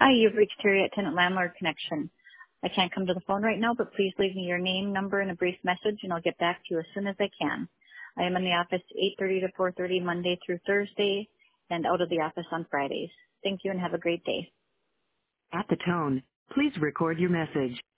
Hi, you've reached Terry at Tenant Landlord Connection. I can't come to the phone right now, but please leave me your name, number, and a brief message, and I'll get back to you as soon as I can. I am in the office 8:30 to 4:30 Monday through Thursday, and out of the office on Fridays. Thank you and have a great day. At the tone, please record your message.